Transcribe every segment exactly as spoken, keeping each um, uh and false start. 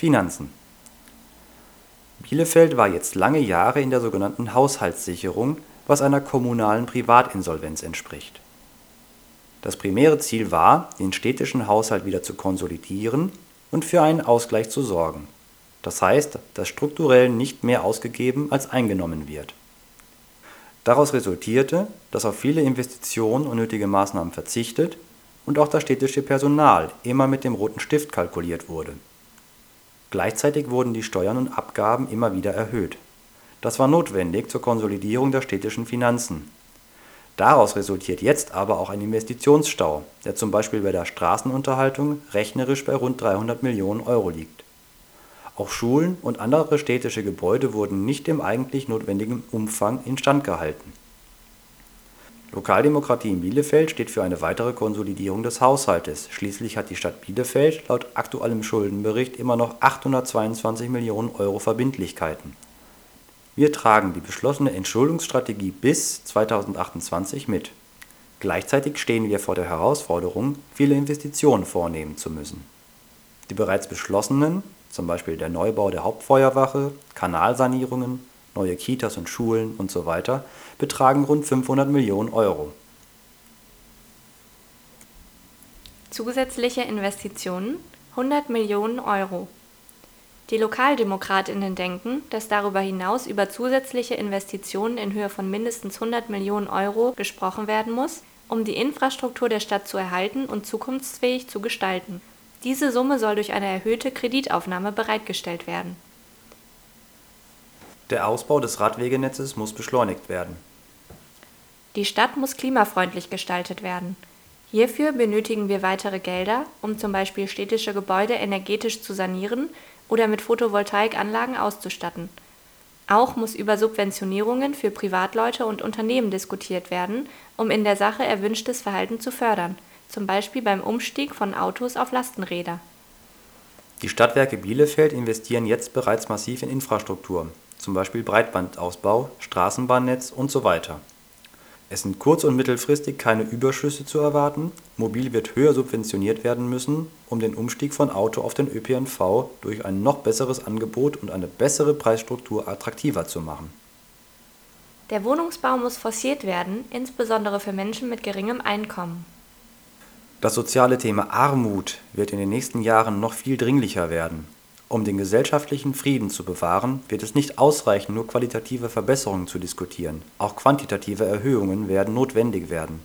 Finanzen. Bielefeld war jetzt lange Jahre in der sogenannten Haushaltssicherung, was einer kommunalen Privatinsolvenz entspricht. Das primäre Ziel war, den städtischen Haushalt wieder zu konsolidieren und für einen Ausgleich zu sorgen. Das heißt, dass strukturell nicht mehr ausgegeben als eingenommen wird. Daraus resultierte, dass auf viele Investitionen und nötige Maßnahmen verzichtet und auch das städtische Personal immer mit dem roten Stift kalkuliert wurde. Gleichzeitig wurden die Steuern und Abgaben immer wieder erhöht. Das war notwendig zur Konsolidierung der städtischen Finanzen. Daraus resultiert jetzt aber auch ein Investitionsstau, der zum Beispiel bei der Straßenunterhaltung rechnerisch bei rund dreihundert Millionen Euro liegt. Auch Schulen und andere städtische Gebäude wurden nicht im eigentlich notwendigen Umfang instand gehalten. Lokaldemokratie in Bielefeld steht für eine weitere Konsolidierung des Haushaltes. Schließlich hat die Stadt Bielefeld laut aktuellem Schuldenbericht immer noch achthundertzweiundzwanzig Millionen Euro Verbindlichkeiten. Wir tragen die beschlossene Entschuldungsstrategie bis zweitausendachtundzwanzig mit. Gleichzeitig stehen wir vor der Herausforderung, viele Investitionen vornehmen zu müssen. Die bereits beschlossenen, zum Beispiel der Neubau der Hauptfeuerwache, Kanalsanierungen, neue Kitas und Schulen usw., betragen rund fünfhundert Millionen Euro. Zusätzliche Investitionen hundert Millionen Euro. Die Lokaldemokratinnen denken, dass darüber hinaus über zusätzliche Investitionen in Höhe von mindestens hundert Millionen Euro gesprochen werden muss, um die Infrastruktur der Stadt zu erhalten und zukunftsfähig zu gestalten. Diese Summe soll durch eine erhöhte Kreditaufnahme bereitgestellt werden. Der Ausbau des Radwegenetzes muss beschleunigt werden. Die Stadt muss klimafreundlich gestaltet werden. Hierfür benötigen wir weitere Gelder, um zum Beispiel städtische Gebäude energetisch zu sanieren oder mit Photovoltaikanlagen auszustatten. Auch muss über Subventionierungen für Privatleute und Unternehmen diskutiert werden, um in der Sache erwünschtes Verhalten zu fördern, zum Beispiel beim Umstieg von Autos auf Lastenräder. Die Stadtwerke Bielefeld investieren jetzt bereits massiv in Infrastruktur, zum Beispiel Breitbandausbau, Straßenbahnnetz usw. Es sind kurz- und mittelfristig keine Überschüsse zu erwarten, mobil wird höher subventioniert werden müssen, um den Umstieg von Auto auf den Ö P N V durch ein noch besseres Angebot und eine bessere Preisstruktur attraktiver zu machen. Der Wohnungsbau muss forciert werden, insbesondere für Menschen mit geringem Einkommen. Das soziale Thema Armut wird in den nächsten Jahren noch viel dringlicher werden. Um den gesellschaftlichen Frieden zu bewahren, wird es nicht ausreichen, nur qualitative Verbesserungen zu diskutieren. Auch quantitative Erhöhungen werden notwendig werden.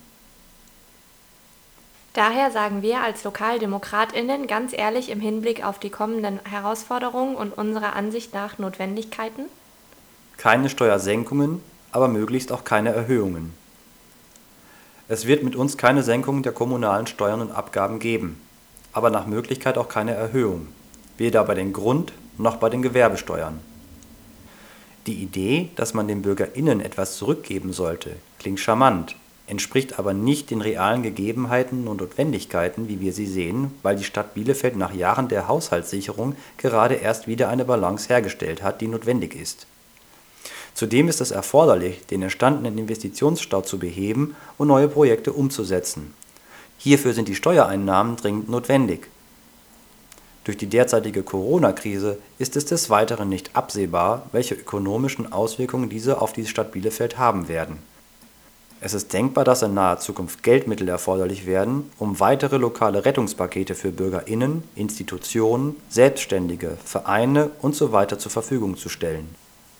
Daher sagen wir als LokaldemokratInnen ganz ehrlich im Hinblick auf die kommenden Herausforderungen und unserer Ansicht nach Notwendigkeiten: Keine Steuersenkungen, aber möglichst auch keine Erhöhungen. Es wird mit uns keine Senkung der kommunalen Steuern und Abgaben geben, aber nach Möglichkeit auch keine Erhöhung, weder bei den Grund- noch bei den Gewerbesteuern. Die Idee, dass man den BürgerInnen etwas zurückgeben sollte, klingt charmant, entspricht aber nicht den realen Gegebenheiten und Notwendigkeiten, wie wir sie sehen, weil die Stadt Bielefeld nach Jahren der Haushaltssicherung gerade erst wieder eine Balance hergestellt hat, die notwendig ist. Zudem ist es erforderlich, den entstandenen Investitionsstau zu beheben und neue Projekte umzusetzen. Hierfür sind die Steuereinnahmen dringend notwendig. Durch die derzeitige Corona-Krise ist es des Weiteren nicht absehbar, welche ökonomischen Auswirkungen diese auf die Stadt Bielefeld haben werden. Es ist denkbar, dass in naher Zukunft Geldmittel erforderlich werden, um weitere lokale Rettungspakete für BürgerInnen, Institutionen, Selbstständige, Vereine usw. zur Verfügung zu stellen.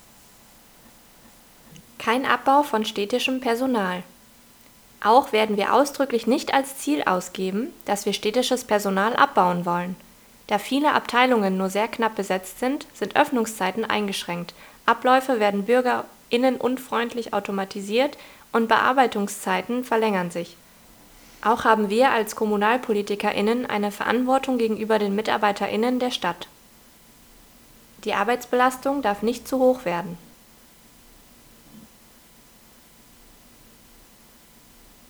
Kein Abbau von städtischem Personal. Auch werden wir ausdrücklich nicht als Ziel ausgeben, dass wir städtisches Personal abbauen wollen. Da viele Abteilungen nur sehr knapp besetzt sind, sind Öffnungszeiten eingeschränkt, Abläufe werden bürgerinnenunfreundlich automatisiert und Bearbeitungszeiten verlängern sich. Auch haben wir als KommunalpolitikerInnen eine Verantwortung gegenüber den MitarbeiterInnen der Stadt. Die Arbeitsbelastung darf nicht zu hoch werden.